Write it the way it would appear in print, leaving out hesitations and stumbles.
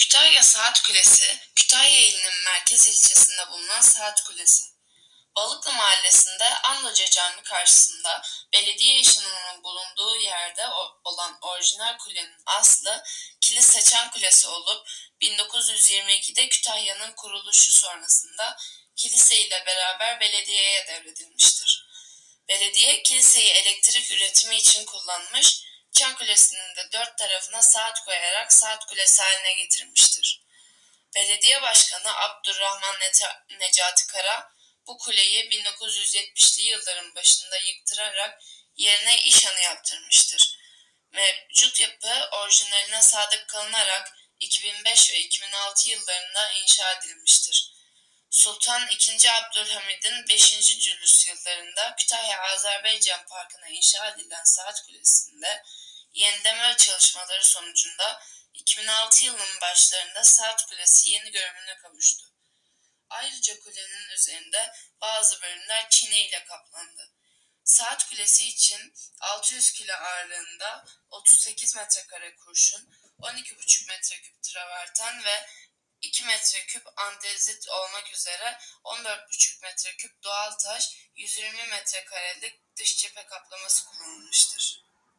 Kütahya Saat Kulesi, Kütahya ilinin merkez ilçesinde bulunan saat kulesi. Balıklı Mahallesi'nde Anloca Camii karşısında belediye işinin bulunduğu yerde olan orijinal kulenin aslı Kilise Çan Kulesi olup 1922'de Kütahya'nın kuruluşu sonrasında kilise ile beraber belediyeye devredilmiştir. Belediye kiliseyi elektrik üretimi için kullanmış, Çan Kulesi'nin de dört tarafına saat koyarak saat kulesi haline getirmiştir. Belediye Başkanı Abdurrahman Necati Kara, bu kuleyi 1970'li yılların başında yıktırarak yerine İşhan'ı yaptırmıştır. Mevcut yapı orijinaline sadık kalınarak 2005 ve 2006 yıllarında inşa edilmiştir. Sultan II. Abdülhamid'in 5. Cülüs yıllarında Kütahya Azerbaycan Parkı'na inşa edilen saat kulesinde yenileme çalışmaları sonucunda 2006 yılının başlarında saat kulesi yeni görünümüne kavuştu. Ayrıca kulenin üzerinde bazı bölümler çini ile kaplandı. Saat kulesi için 600 kilo ağırlığında 38 metrekare kurşun, 12,5 metreküp traverten ve 2 metreküp andezit olmak üzere 14,5 metreküp doğal taş, 120 metrekarelik dış cephe kaplaması kullanılmıştır.